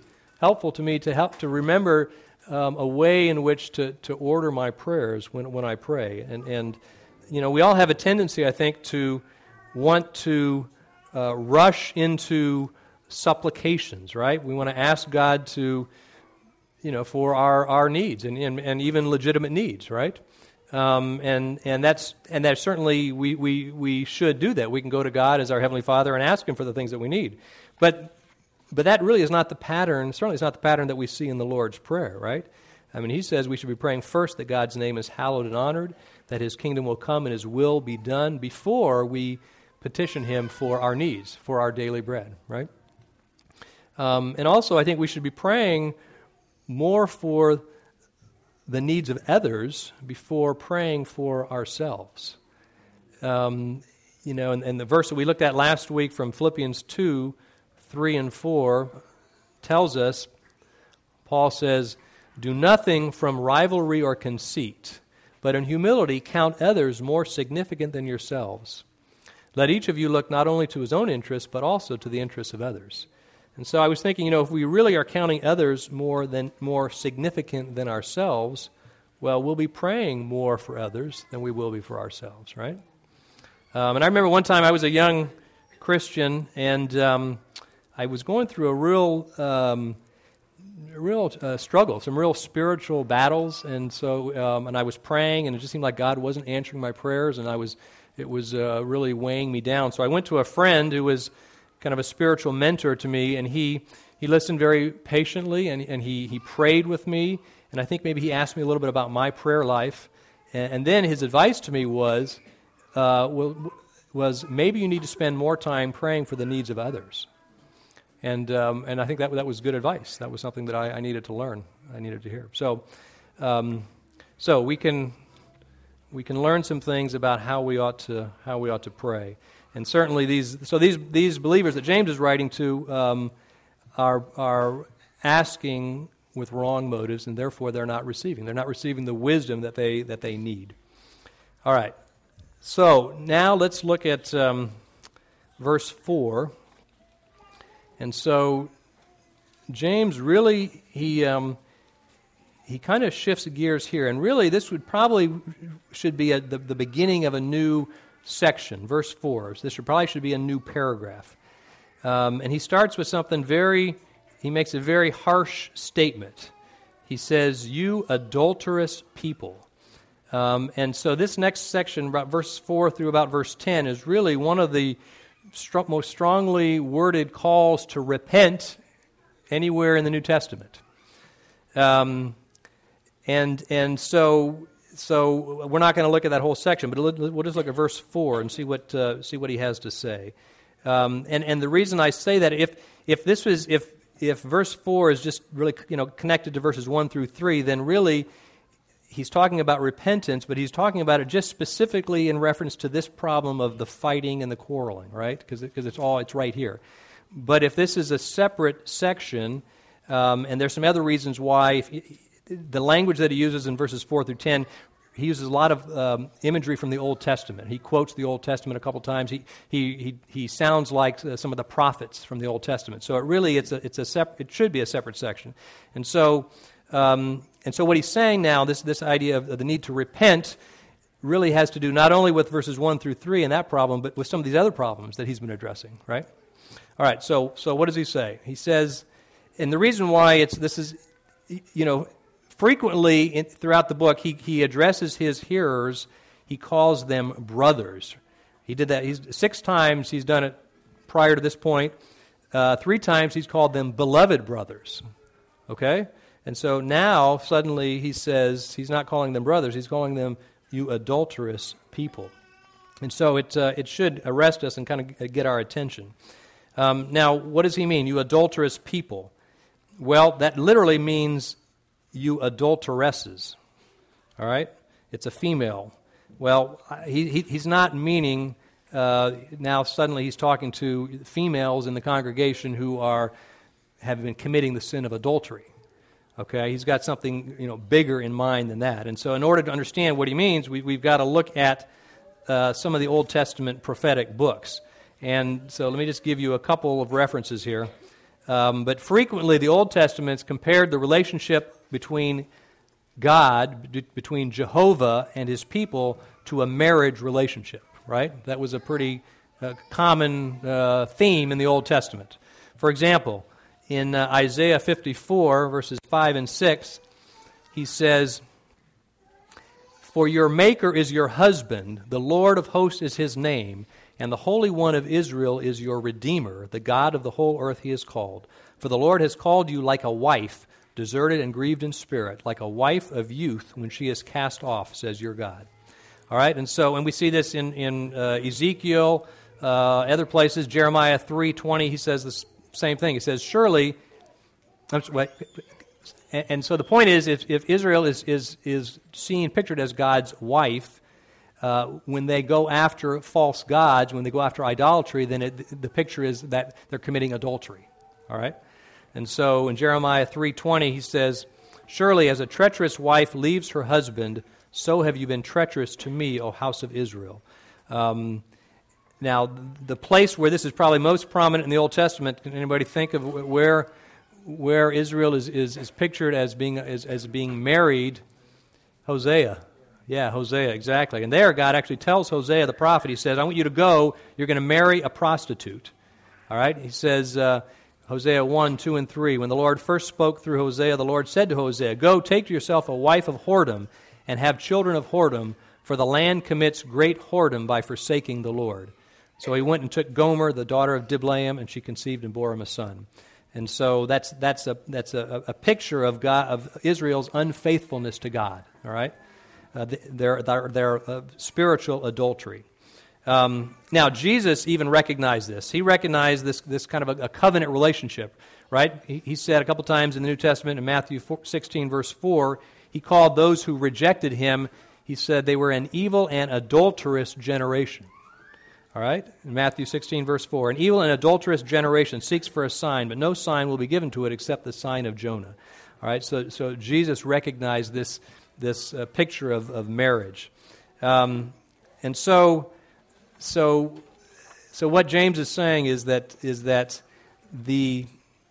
to remember a way in which to order my prayers when I pray. And we all have a tendency, I think, to want to rush into supplications, right? We want to ask God to, for our needs and even legitimate needs, right? And that's certainly we should do that. We can go to God as our Heavenly Father and ask Him for the things that we need. But that really is not the pattern. Certainly, it's not the pattern that we see in the Lord's Prayer, right? I mean, He says we should be praying first that God's name is hallowed and honored, that His kingdom will come and His will be done before we petition Him for our needs, for our daily bread, right? And also, I think we should be praying more for the needs of others before praying for ourselves. And the verse that we looked at last week from Philippians 2, 3 and 4 tells us, Paul says, "Do nothing from rivalry or conceit, but in humility count others more significant than yourselves. Let each of you look not only to his own interests, but also to the interests of others." And so I was thinking, if we really are counting others more significant than ourselves, well, we'll be praying more for others than we will be for ourselves, right? And I remember one time I was a young Christian, and I was going through a real struggle, some real spiritual battles, and so and I was praying, and it just seemed like God wasn't answering my prayers, and it was really weighing me down. So I went to a friend who was kind of a spiritual mentor to me, and he listened very patiently, and he prayed with me, and I think maybe he asked me a little bit about my prayer life, and then his advice to me was maybe you need to spend more time praying for the needs of others. And I think that was good advice. That was something that I needed to learn. I needed to hear. So we can learn some things about how we ought to pray. And certainly these believers that James is writing to are asking with wrong motives, and therefore they're not receiving. They're not receiving the wisdom that they need. All right. So now let's look at verse 4. And so James really, he kind of shifts gears here. And really this should be the beginning of a new section, verse 4. So this should be a new paragraph. And he starts with he makes a very harsh statement. He says, "You adulterous people." And so this next section, about verse 4 through about verse 10, is really one of the most strongly worded calls to repent anywhere in the New Testament. And so we're not going to look at that whole section, but we'll just look at verse 4 and see what he has to say. And the reason I say that, if verse 4 is just really connected to verses 1 through 3, then really he's talking about repentance, but he's talking about it just specifically in reference to this problem of the fighting and the quarreling, right? Because it's right here. But if this is a separate section, and there's some other reasons why, the language that he uses in verses 4 through 10, he uses a lot of imagery from the Old Testament. He quotes the Old Testament a couple times. He sounds like some of the prophets from the Old Testament. So it should be a separate section. And so what he's saying now, this idea of the need to repent, really has to do not only with verses 1 through 3 and that problem, but with some of these other problems that he's been addressing, right? All right, so what does he say? He says, and the reason why frequently throughout the book, he addresses his hearers, he calls them brothers. He did that 6 times he's done it prior to this point. 3 times he's called them beloved brothers, okay? And so now, suddenly, he says, he's not calling them brothers, he's calling them, "You adulterous people." And so it should arrest us and kind of get our attention. Now, what does he mean, "you adulterous people"? Well, that literally means "you adulteresses." All right? It's a female. Well, he's not meaning, now suddenly he's talking to females in the congregation who have been committing the sin of adultery. Okay, he's got something bigger in mind than that. And so in order to understand what he means, we've got to look at some of the Old Testament prophetic books. And so let me just give you a couple of references here. But frequently the Old Testament's compared the relationship between God, between Jehovah and his people, to a marriage relationship, right? That was a pretty common theme in the Old Testament. For example, in Isaiah 54, verses 5 and 6, he says, "For your Maker is your husband, the Lord of hosts is his name, and the Holy One of Israel is your Redeemer, the God of the whole earth he is called. For the Lord has called you like a wife, deserted and grieved in spirit, like a wife of youth when she is cast off, says your God." All right, and we see this in Ezekiel, Other places, Jeremiah 3:20, he says the same thing. He says, surely, and so the point is, if Israel is seen, pictured as God's wife, when they go after false gods, when they go after idolatry, then the picture is that they're committing adultery. All right? And so in Jeremiah 3:20, he says, surely as a treacherous wife leaves her husband, so have you been treacherous to me, O house of Israel. Now, the place where this is probably most prominent in the Old Testament, can anybody think of where Israel is pictured as being married? Hosea. Yeah, Hosea, exactly. And there God actually tells Hosea the prophet, he says, I want you to go, you're going to marry a prostitute. All right? He says, Hosea 1, 2, and 3, when the Lord first spoke through Hosea, the Lord said to Hosea, go, take to yourself a wife of whoredom, and have children of whoredom, for the land commits great whoredom by forsaking the Lord. So he went and took Gomer, the daughter of Diblaim, and she conceived and bore him a son. And so that's a picture of God, of Israel's unfaithfulness to God. All right, their spiritual adultery. Now Jesus even recognized this. He recognized this kind of a covenant relationship. Right? He said a couple times in the New Testament in Matthew 16 verse 4, he called those who rejected him, he said they were an evil and adulterous generation. All right? In Matthew 16, verse 4, an evil and adulterous generation seeks for a sign, but no sign will be given to it except the sign of Jonah. All right? So Jesus recognized this picture of marriage. And so what James is saying is that the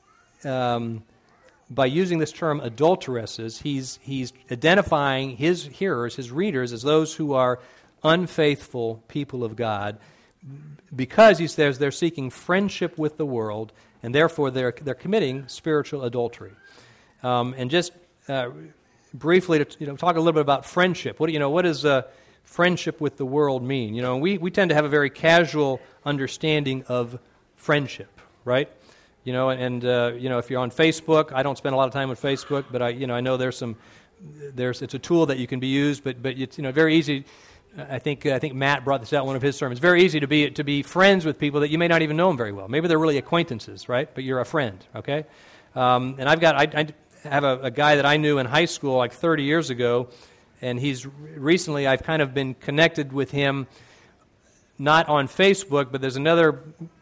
by using this term adulteresses, he's identifying his hearers, his readers, as those who are unfaithful people of God, because he says they're seeking friendship with the world, and therefore they're committing spiritual adultery. And just briefly to talk a little bit about friendship. What does friendship with the world mean? We tend to have a very casual understanding of friendship, right? If you're on Facebook, I don't spend a lot of time on Facebook, but I know it's a tool that you can be used, but it's very easy. I think Matt brought this out in one of his sermons. Very easy to be friends with people that you may not even know them very well. Maybe they're really acquaintances, right? But you're a friend, okay? And I have a guy that I knew in high school like 30 years ago, and recently I've kind of been connected with him, not on Facebook, but there's another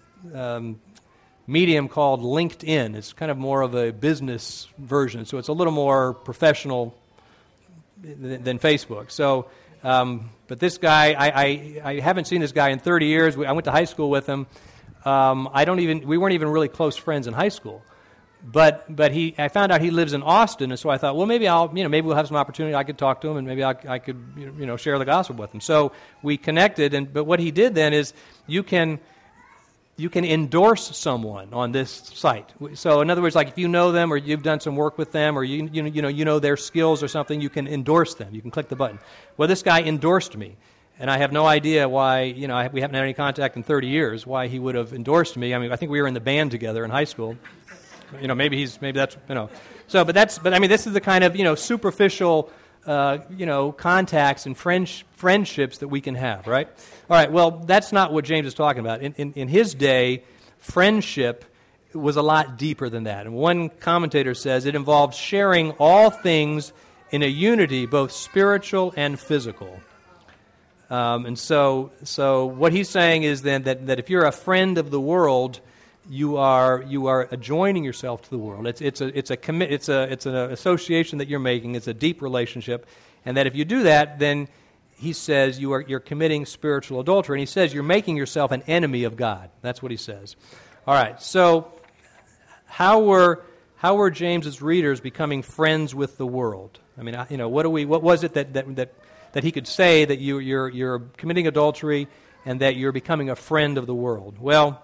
medium called LinkedIn. It's kind of more of a business version, so it's a little more professional than Facebook. So. But this guy, I haven't seen this guy in 30 years. I went to high school with him. We weren't even really close friends in high school. But I found out he lives in Austin, and so I thought, well, maybe maybe we'll have some opportunity. I could talk to him, and maybe I could, share the gospel with him. So we connected, but what he did then is you can endorse someone on this site. So in other words, like if you know them or you've done some work with them or you know their skills or something, you can endorse them. You can click the button. Well, this guy endorsed me, and I have no idea why. We haven't had any contact in 30 years. Why he would have endorsed me? I mean, I think we were in the band together in high school. Maybe that's. So, but this is the kind of superficial. Contacts and friendships that we can have, right? All right, well, that's not what James is talking about. In his day, friendship was a lot deeper than that. And one commentator says it involved sharing all things in a unity, both spiritual and physical. And so what he's saying is then that if you're a friend of the world, you are adjoining yourself to the world. It's an association that you're making. It's a deep relationship, and that if you do that, then he says you're committing spiritual adultery, and he says you're making yourself an enemy of God. That's what he says. All right. So how were James's readers becoming friends with the world? I mean, what was it that he could say that you're committing adultery and that you're becoming a friend of the world? Well.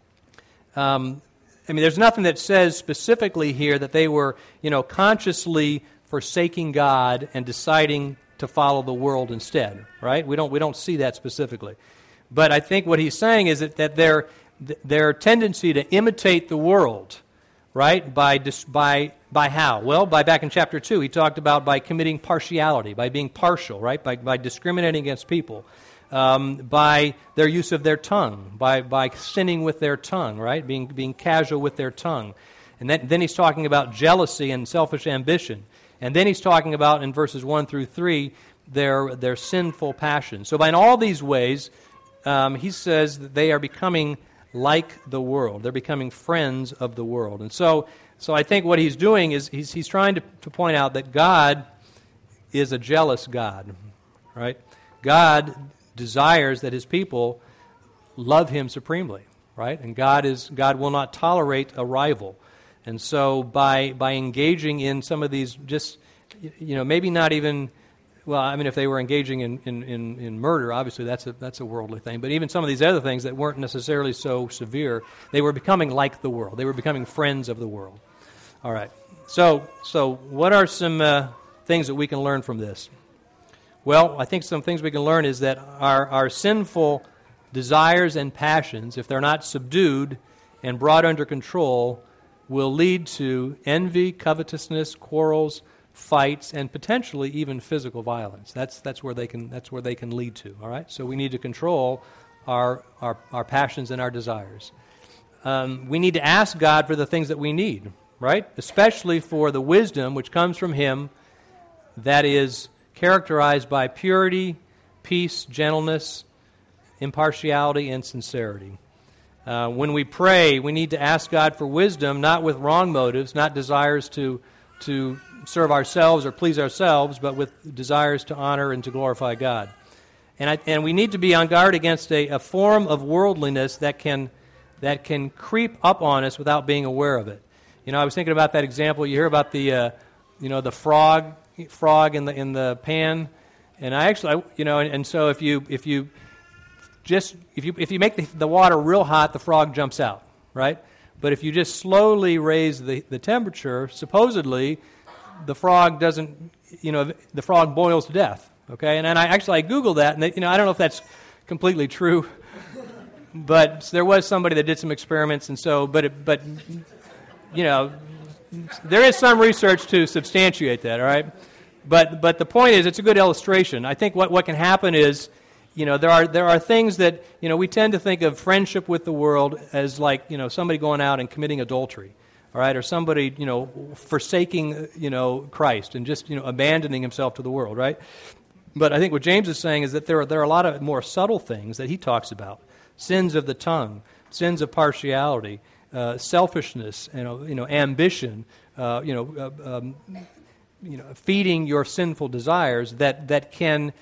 There's nothing that says specifically here that they were, consciously forsaking God and deciding to follow the world instead, right? We don't see that specifically. But I think what he's saying is that their tendency to imitate the world, right, by how? Well, back in chapter 2, he talked about by committing partiality, by being partial, right, by discriminating against people. by their use of their tongue, by sinning with their tongue, right? Being casual with their tongue. And then he's talking about jealousy and selfish ambition. And then he's talking about, in verses 1 through 3, their sinful passions. So in all these ways, he says that they are becoming like the world. They're becoming friends of the world. And so I think what he's doing is he's trying to point out that God is a jealous God, right? God desires that his people love him supremely, right? And God will not tolerate a rival. And so by engaging in some of these just, maybe not even, well, I mean, if they were engaging in murder, obviously that's a worldly thing. But even some of these other things that weren't necessarily so severe, they were becoming like the world. They were becoming friends of the world. All right. So what are some things that we can learn from this? Well, I think some things we can learn is that our sinful desires and passions, if they're not subdued and brought under control, will lead to envy, covetousness, quarrels, fights, and potentially even physical violence. That's where they can lead to. All right. So we need to control our passions and our desires. We need to ask God for the things that we need, right? Especially for the wisdom which comes from Him, that is characterized by purity, peace, gentleness, impartiality, and sincerity. When we pray, we need to ask God for wisdom, not with wrong motives, not desires to serve ourselves or please ourselves, but with desires to honor and to glorify God. And we need to be on guard against a form of worldliness that can creep up on us without being aware of it. I was thinking about that example. You hear about the frog in the pan, and so if you make the water real hot, the frog jumps out, right? But if you just slowly raise the temperature, supposedly the frog the frog boils to death. Okay, and I Googled that, and I don't know if that's completely true, but there was somebody that did some experiments, and so but there is some research to substantiate that. All right, but the point is, it's a good illustration. I think what can happen is, there are things that, we tend to think of friendship with the world as like, somebody going out and committing adultery, all right, or somebody, forsaking, Christ and just, abandoning himself to the world, right? But I think what James is saying is that there are a lot of more subtle things that he talks about: sins of the tongue, sins of partiality, selfishness, ambition, feeding your sinful desires that can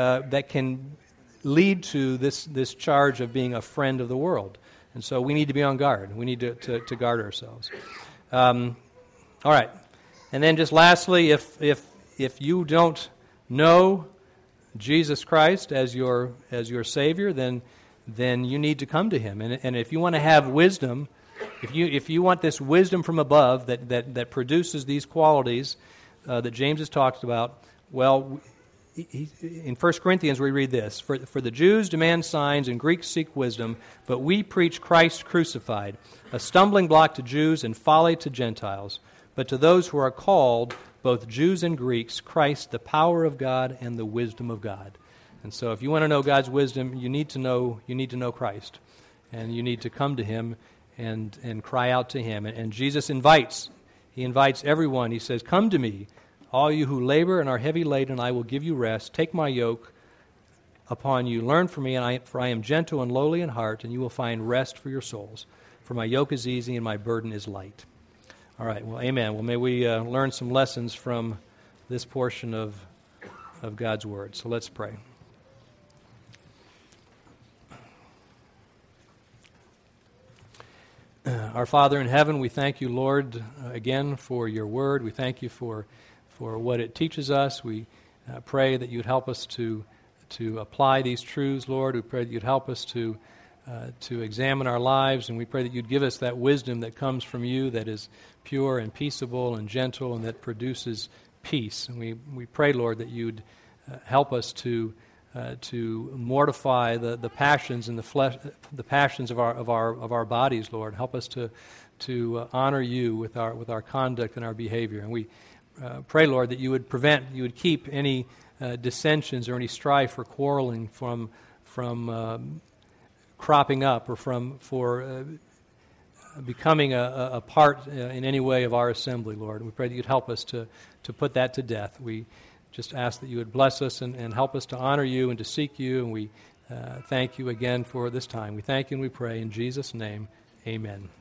lead to this charge of being a friend of the world. And so we need to be on guard. We need to guard ourselves. All right. And then just lastly, if you don't know Jesus Christ as your Savior, then you need to come to Him. And if you want to have wisdom, if you want this wisdom from above that produces these qualities that James has talked about, well, in 1 Corinthians we read this: For the Jews demand signs and Greeks seek wisdom, but we preach Christ crucified, a stumbling block to Jews and folly to Gentiles. But to those who are called, both Jews and Greeks, Christ, the power of God and the wisdom of God. And so if you want to know God's wisdom, you need to know Christ. And you need to come to Him and cry out to Him. And Jesus invites everyone. He says, "Come to me, all you who labor and are heavy laden, and I will give you rest. Take my yoke upon you. Learn from me, for I am gentle and lowly in heart, and you will find rest for your souls. For my yoke is easy and my burden is light." All right, well, amen. Well, may we learn some lessons from this portion of God's Word. So let's pray. Our Father in heaven, we thank you, Lord, again for your Word. We thank you for what it teaches us. We pray that you'd help us to apply these truths, Lord. We pray that you'd help us to examine our lives, and we pray that you'd give us that wisdom that comes from you, that is pure and peaceable and gentle and that produces peace. And we pray, Lord, that you'd help us to mortify the passions and the flesh, the passions of our bodies, Lord. Help us to honor you with our conduct and our behavior. And we pray, Lord, that you would keep any dissensions or any strife or quarreling from from cropping up or for becoming a part in any way of our assembly, Lord. We pray that you'd help us to put that to death. We just ask that you would bless us and help us to honor you and to seek you, and we thank you again for this time. We thank you and we pray in Jesus' name, amen.